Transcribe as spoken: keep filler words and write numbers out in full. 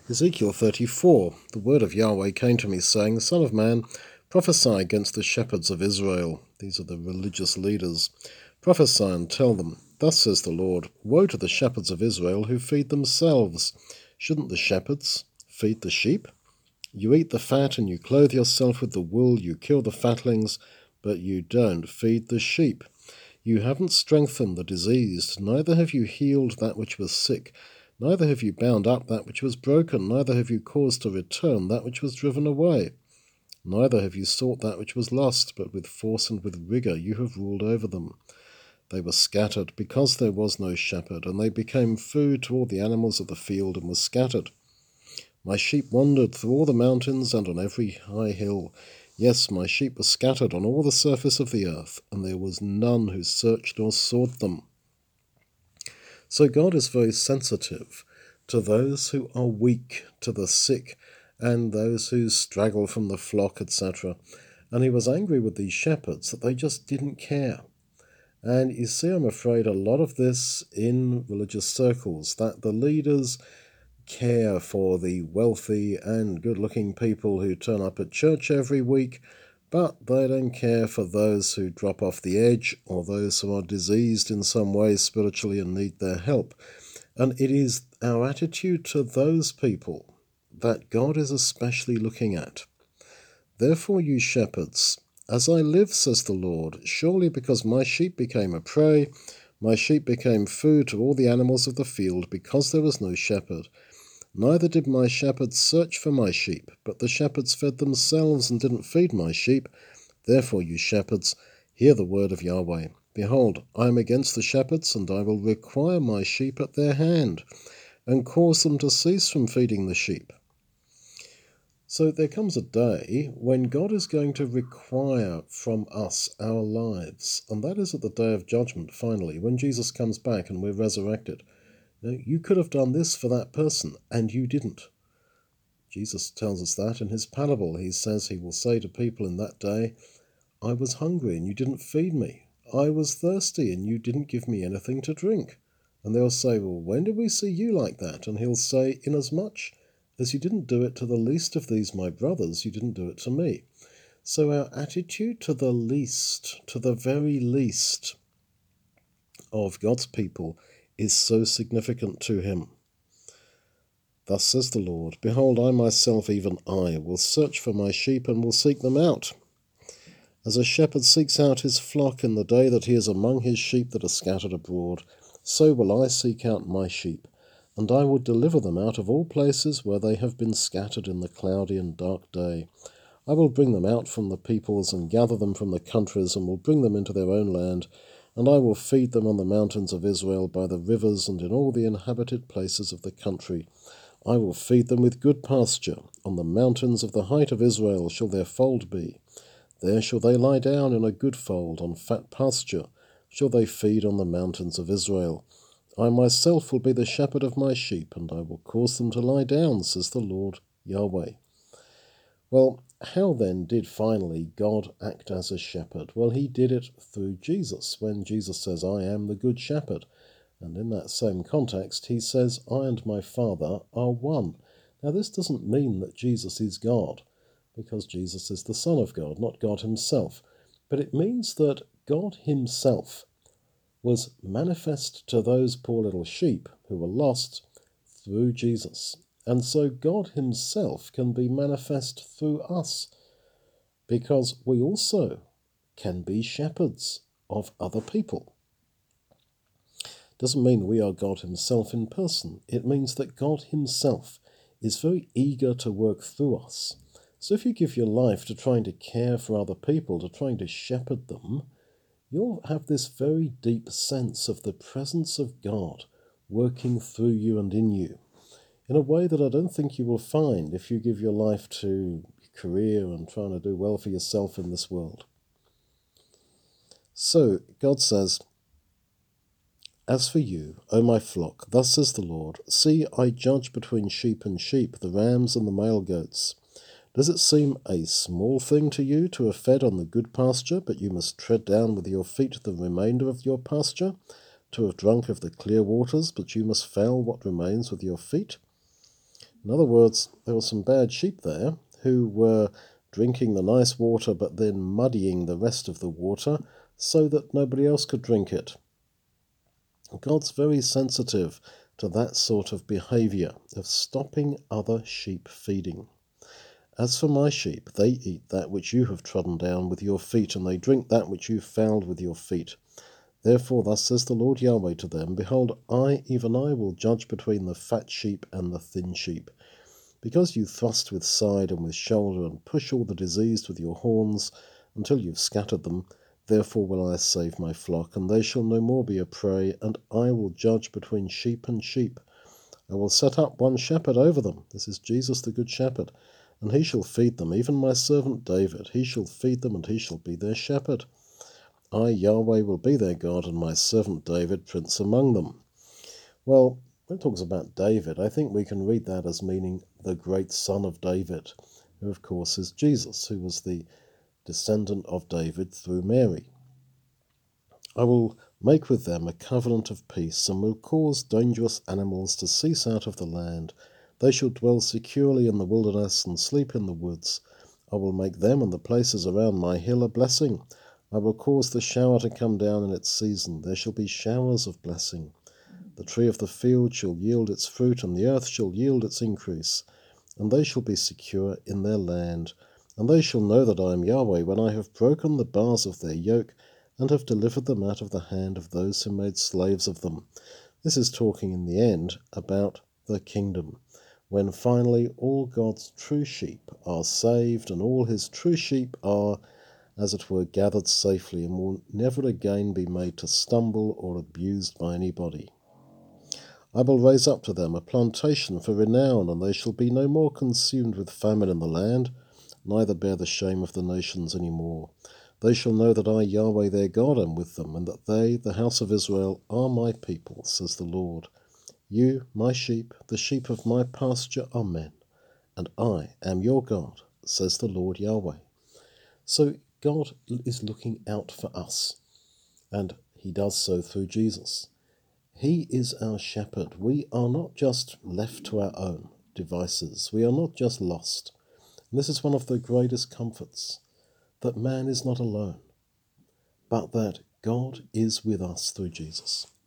Ezekiel thirty-four. The word of Yahweh came to me, saying, Son of man, prophesy against the shepherds of Israel. These are the religious leaders. Prophesy and tell them, Thus says the Lord, Woe to the shepherds of Israel who feed themselves. Shouldn't the shepherds feed the sheep? You eat the fat and you clothe yourself with the wool, you kill the fatlings, but you don't feed the sheep. You haven't strengthened the diseased, neither have you healed that which was sick. Neither have you bound up that which was broken, neither have you caused to return that which was driven away. Neither have you sought that which was lost, but with force and with rigour you have ruled over them. They were scattered, because there was no shepherd, and they became food to all the animals of the field, and were scattered. My sheep wandered through all the mountains and on every high hill. Yes, my sheep were scattered on all the surface of the earth, and there was none who searched or sought them. So God is very sensitive to those who are weak, to the sick, and those who straggle from the flock, et cetera. And he was angry with these shepherds that they just didn't care. And you see, I'm afraid, a lot of this in religious circles, that the leaders care for the wealthy and good-looking people who turn up at church every week, but they don't care for those who drop off the edge or those who are diseased in some way spiritually and need their help. And it is our attitude to those people that God is especially looking at. Therefore, you shepherds, as I live, says the Lord, surely because my sheep became a prey, my sheep became food to all the animals of the field, because there was no shepherd. Neither did my shepherds search for my sheep, but the shepherds fed themselves and didn't feed my sheep. Therefore, you shepherds, hear the word of Yahweh. Behold, I am against the shepherds, and I will require my sheep at their hand, and cause them to cease from feeding the sheep. So there comes a day when God is going to require from us our lives, and that is at the day of judgment, finally, when Jesus comes back and we're resurrected. Now, you could have done this for that person, and you didn't. Jesus tells us that in his parable. He says he will say to people in that day, I was hungry and you didn't feed me. I was thirsty and you didn't give me anything to drink. And they'll say, well, when did we see you like that? And he'll say, inasmuch as you didn't do it to the least of these my brothers, you didn't do it to me. So our attitude to the least, to the very least of God's people is so significant to him. Thus says the Lord, Behold, I myself, even I, will search for my sheep and will seek them out. As a shepherd seeks out his flock in the day that he is among his sheep that are scattered abroad, so will I seek out my sheep, and I will deliver them out of all places where they have been scattered in the cloudy and dark day. I will bring them out from the peoples and gather them from the countries, and will bring them into their own land, and I will feed them on the mountains of Israel by the rivers and in all the inhabited places of the country. I will feed them with good pasture. On the mountains of the height of Israel shall their fold be. There shall they lie down in a good fold, on fat pasture shall they feed on the mountains of Israel. I myself will be the shepherd of my sheep, and I will cause them to lie down, says the Lord Yahweh. Well, how then did finally God act as a shepherd? Well, he did it through Jesus, when Jesus says, I am the good shepherd. And in that same context, he says, I and my Father are one. Now, this doesn't mean that Jesus is God, because Jesus is the Son of God, not God himself. But it means that God himself was manifest to those poor little sheep who were lost through Jesus. And so God himself can be manifest through us, because we also can be shepherds of other people. Doesn't mean we are God himself in person. It means that God himself is very eager to work through us. So if you give your life to trying to care for other people, to trying to shepherd them, you'll have this very deep sense of the presence of God working through you and in you, in a way that I don't think you will find if you give your life to career and trying to do well for yourself in this world. So God says, As for you, O my flock, thus says the Lord, see, I judge between sheep and sheep, the rams and the male goats. Does it seem a small thing to you to have fed on the good pasture, but you must tread down with your feet the remainder of your pasture? To have drunk of the clear waters, but you must foul what remains with your feet? In other words, there were some bad sheep there who were drinking the nice water but then muddying the rest of the water so that nobody else could drink it. God's very sensitive to that sort of behavior, of stopping other sheep feeding. As for my sheep, they eat that which you have trodden down with your feet, and they drink that which you fouled with your feet. Therefore thus says the Lord Yahweh to them, Behold, I, even I, will judge between the fat sheep and the thin sheep. Because you thrust with side and with shoulder, and push all the diseased with your horns, until you've scattered them, therefore will I save my flock, and they shall no more be a prey, and I will judge between sheep and sheep. I will set up one shepherd over them. This is Jesus the good shepherd. And he shall feed them, even my servant David. He shall feed them, and he shall be their shepherd. I, Yahweh, will be their God, and my servant David prince among them. Well, when it talks about David, I think we can read that as meaning the great son of David, who of course is Jesus, who was the descendant of David through Mary. I will make with them a covenant of peace, and will cause dangerous animals to cease out of the land. They shall dwell securely in the wilderness and sleep in the woods. I will make them and the places around my hill a blessing. I will cause the shower to come down in its season. There shall be showers of blessing. The tree of the field shall yield its fruit, and the earth shall yield its increase. And they shall be secure in their land. And they shall know that I am Yahweh, when I have broken the bars of their yoke, and have delivered them out of the hand of those who made slaves of them. This is talking in the end about the kingdom, when finally all God's true sheep are saved, and all his true sheep are, as it were, gathered safely, and will never again be made to stumble or abused by anybody. I will raise up to them a plantation for renown, and they shall be no more consumed with famine in the land, neither bear the shame of the nations any more. They shall know that I, Yahweh their God, am with them, and that they, the house of Israel, are my people, says the Lord. You, my sheep, the sheep of my pasture, are men, and I am your God, says the Lord Yahweh. So God is looking out for us, and he does so through Jesus. He is our shepherd. We are not just left to our own devices. We are not just lost. And this is one of the greatest comforts, that man is not alone, but that God is with us through Jesus.